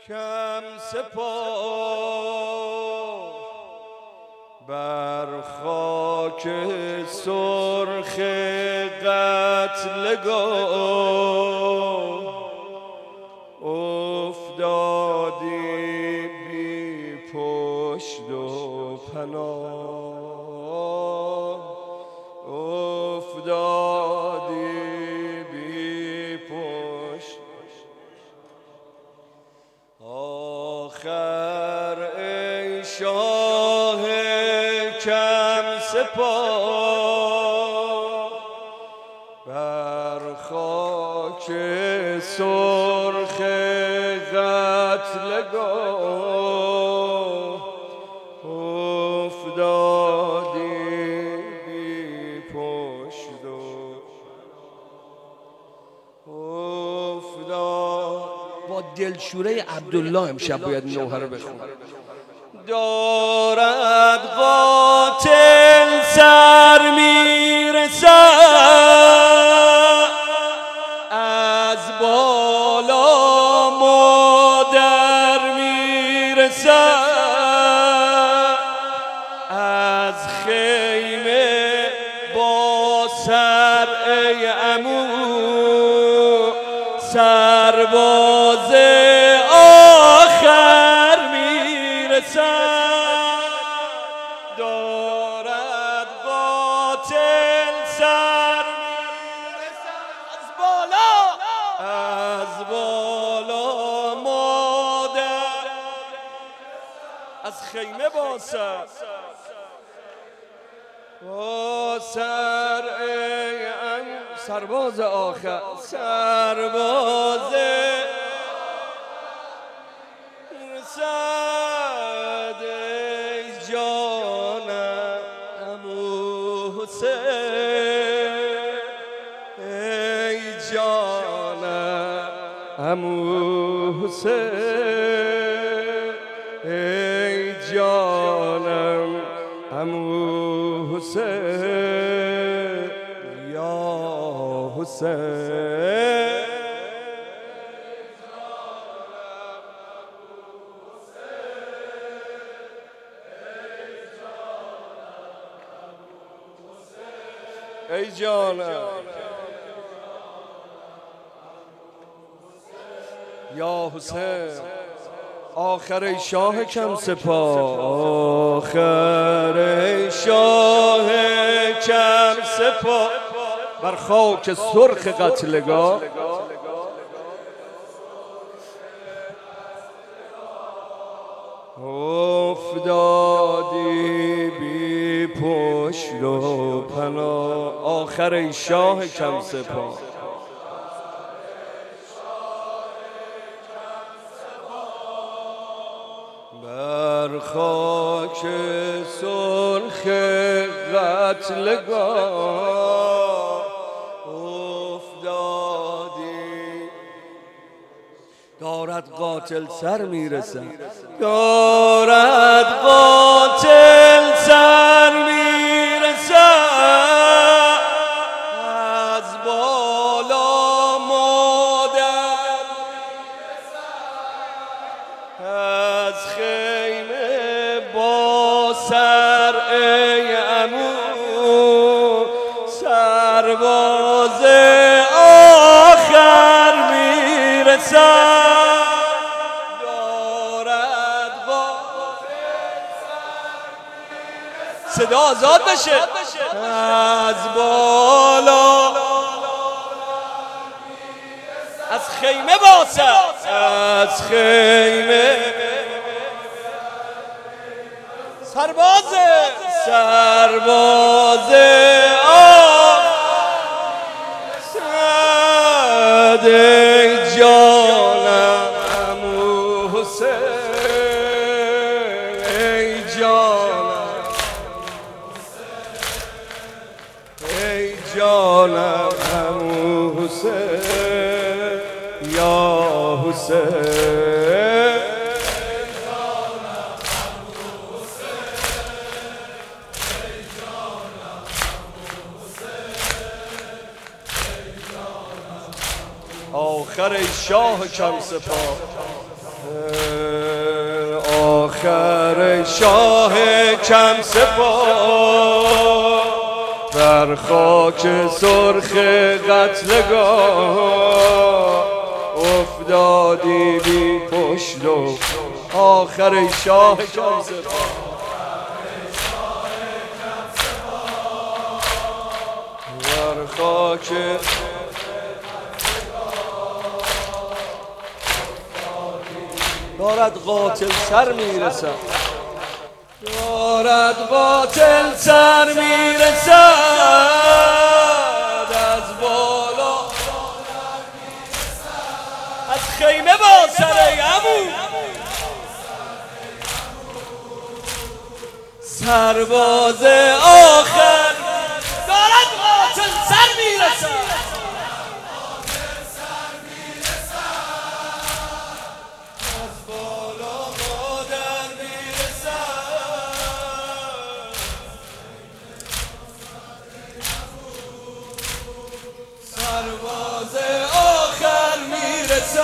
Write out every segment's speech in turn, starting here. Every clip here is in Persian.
کم سپاه بر خاک سرخ قتلگاه افتادی بی پشت و پناه، افتادی بی پشت. آخر ای شاه کم سپاه بر خاک سرخ قتلگاه افتادی بی پشت و افتاد. با دلشوره عبدالله امشب باید نوحه رو بخونم. دارد قاتل سر میرسد از بالا مادر میرسد از خیمه با سر ای عمو سرباز آخر میرسد. دارد قاتل سر میرسد از بالا مادر از خیمه با سر ای سرباز آخر سرباز رسد ای جانم عمو حسین ای جانم عمو حسین ای جانم عمو حسین یا حسین ای جانم یا حسین. آخر ای شاه کم سپاه آخر ای شاه کم سپاه بر خاک سرخ قتلگاه افتادی بی پشت و پناه. آخر ای شاه کم سپاه بر خاک سرخ قتلگاه افتادی. دارد قاتل سر میرسد دارد قاتل سر میرسد از بالا مادر از خیمه با سر ای عمو سرباز آخر میرسد. دارد صدا آزاد بشه از بالا از خیمه با سر از خیمه سرباز ای جانم عمو حسین ای جانم ای جانم عمو حسین یا حسین آخر ای شاه کم سپاه آخر شاه کم سپاه در خاک سرخ قتلگاه افتادی بی پشت و آخر شاه کم سپاه در خاک دارد قاتل سر میرسد دارد قاتل سر میرسد از بالا از خیمه با سر عمو سرباز آخر دارد قاتل سر میرسد سرباز آخر میرسد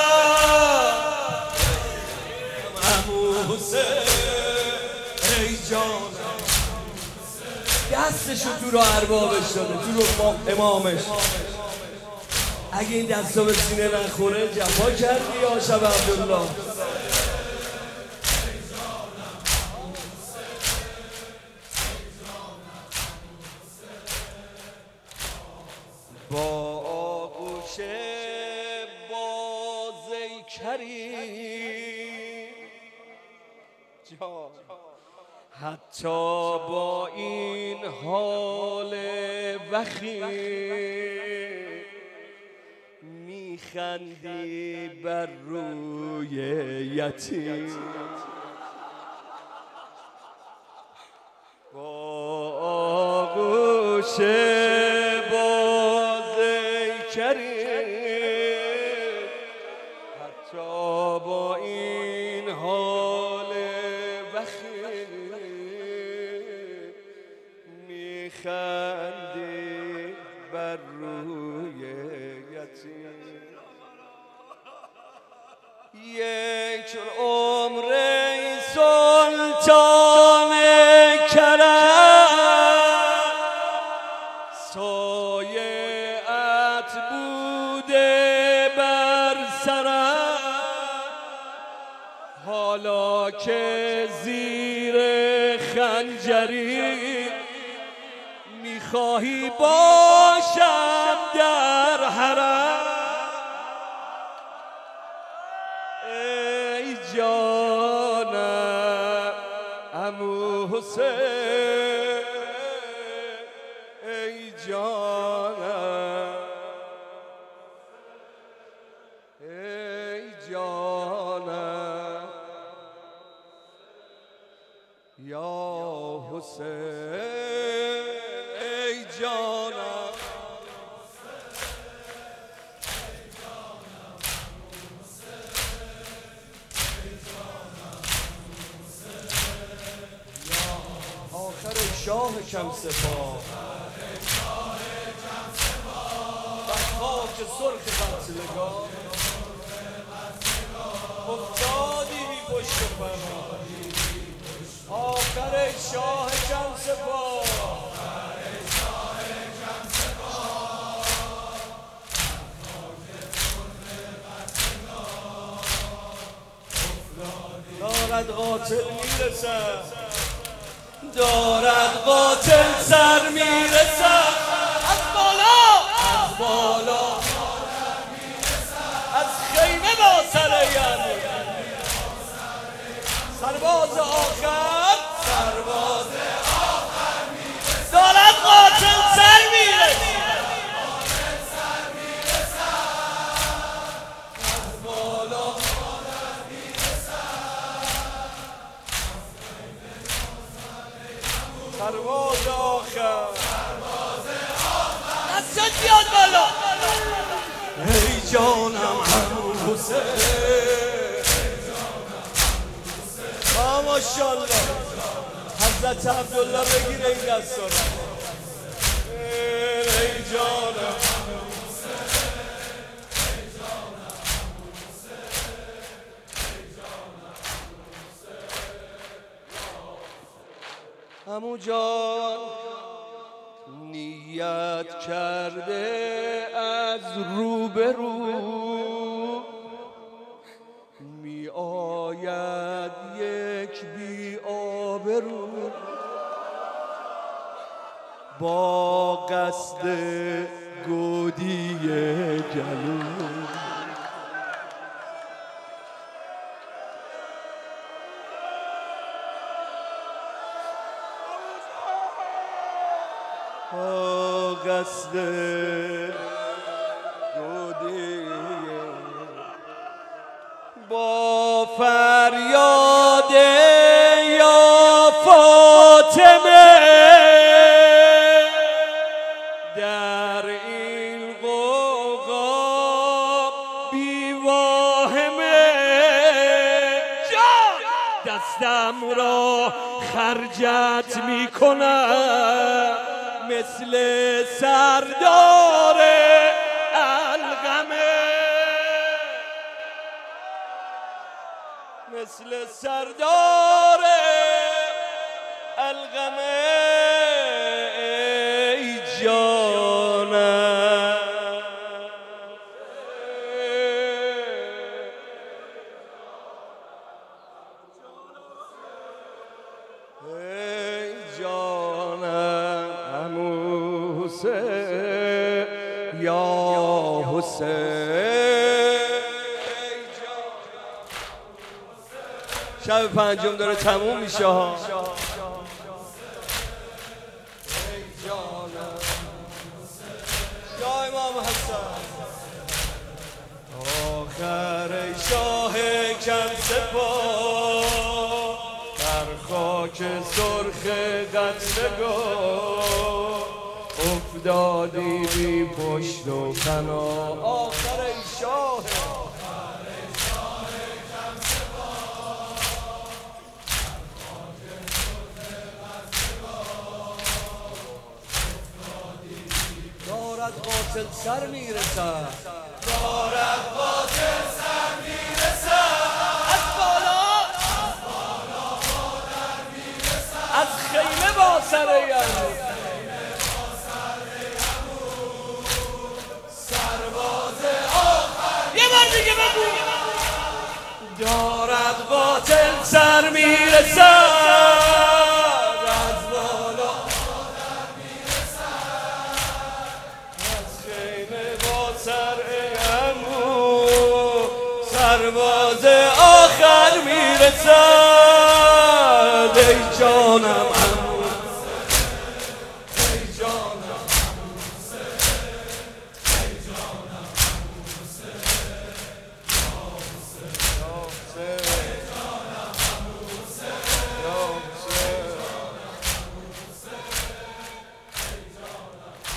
عمو حسین ای جانم دستشو تو رو اربابش داده تو رو امامش اگه این دستا به سینه نخوره جفا کردی یا شب عبدالله با آغوش بازی کریم حتی با این حال وخیم میخندی بر روی یتیم با آغوش کریم حتی با این حال وخیم میخندی بر روی یتیم یک عمر سلطان کرم سایه‌ات بوده بر سرم حالا که زیر خنجری میخواهی باشم در حرم ای جانم عمو حسین ای جانم ای جانم یا حسین ای جانم آخر شاه کم سپاه در خاک سرخ قتلگاه افتادی بی پشت پناه آخر شاه کم سپاه دارد قاتل میرسد دارد قاتل سر میرسد از بالا از بالا از خیمه با سر عمو سرباز آخر سرباز آخر دارد قاتل سر میرسد از بالا سرباز آخر دستت بیاد بالا ای جانم عمو حسین ماشاءالله حضرت عبدالله بگیره این دستا رو ای جانم عمو جان نیت کرده از رو به رو می آید یک بی آبرو با قصد گودی گلو با قصد گودی با فریاد یا فاطمه در این غوغا بی واهمه دستم را خرجت می کنم مثل سردار القمه مثل سردار القمه ای جانم ای جانم عمو حسین یا حسین شب پنجم داره تموم میشه ها ای جانم یا امام حسن آخر ای شاه کم سپاه در خاک سرخ قتلگاه افتادی بی پشت و پناه آخر ای شاه دارد قاتل سر میرسد دارد قاتل سر میرسد از بالا مادر میرسد از خیمه با سر یمو سرباز آخر یه بار دیگه بگو دارد قاتل سر میرسد سرباز آخر میرسد ای جانم